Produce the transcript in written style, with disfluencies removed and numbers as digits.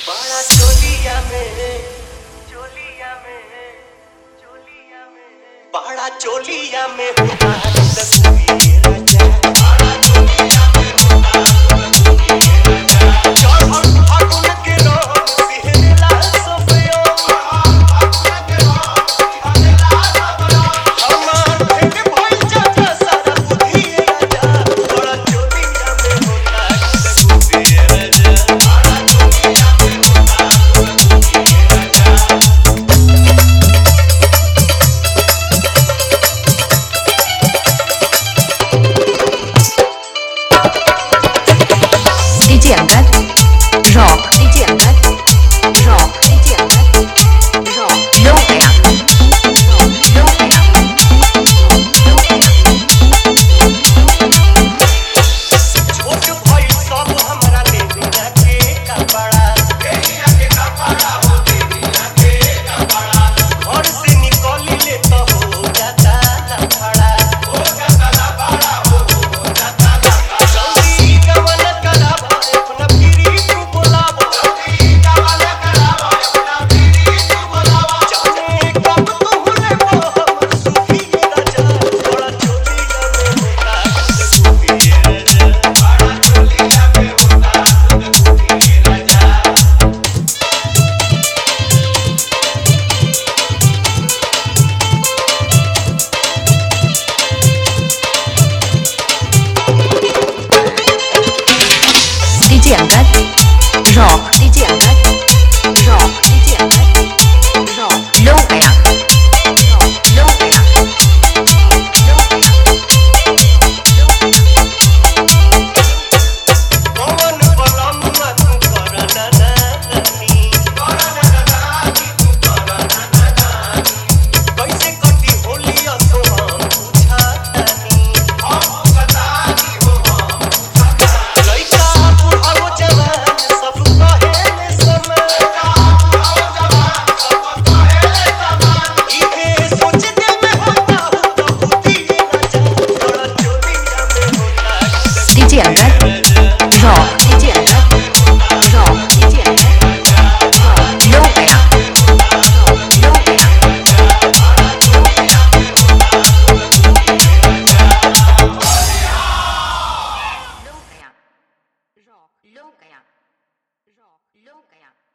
बड़ा चोलिया में बड़ा चोलिया में होता तस्वीर राजा बड़ा चोलिया में होता तस्वीर राजा चढ़ल फागुन के रंग सिहरला सफियो फागुन के रंग सिहरला सफियो हमार के भइल जाता सारा बुद्धि राजा बड़ा चोलिया में होता तस्वीर राजा बड़ा चोलिया में होता तस्वीर राजा DJ Angad Rock DJ Angad Rock DJ Angad Rock Low gaya Low gaya छोट भइल सब हमरा देहिया के कपड़ा हो देहिया के कपड़ा घर से निकली ले तो हो जाता लफड़ा हो जाता लफड़ा हो जाता लफड़ा जल्दी कवन कराबो अपना फिरी तू बोलाबो जल्दी कवन कराबो अपना फिरी तू बोलाबो जाने कब तू हुले वो हमर सुखी राजा बड़ा चोलिया में होता सुखी राजा बड़ा चोलिया में होता सुखी राजा DJ Angad Rock DJ Angad Rock DJ Angad Rock Low gaya Rock Low gaya Low gaya पवन बलम तू करना नानी तू करना नानी कैसे कटी होली असो हम पूछातानी हम बतानी हो हम पूछातानी लइका बुढ़ाओ जवान सब कहेले समान इहे सोच दिल में होता हो तो बुद्धि राजा बड़ा चोलिया में होता DJ Angad Rock DJ Angad Rock DJ Angad Rock Low gaya Rock Low gaya Low gaya Rock Low gaya Rock Low gaya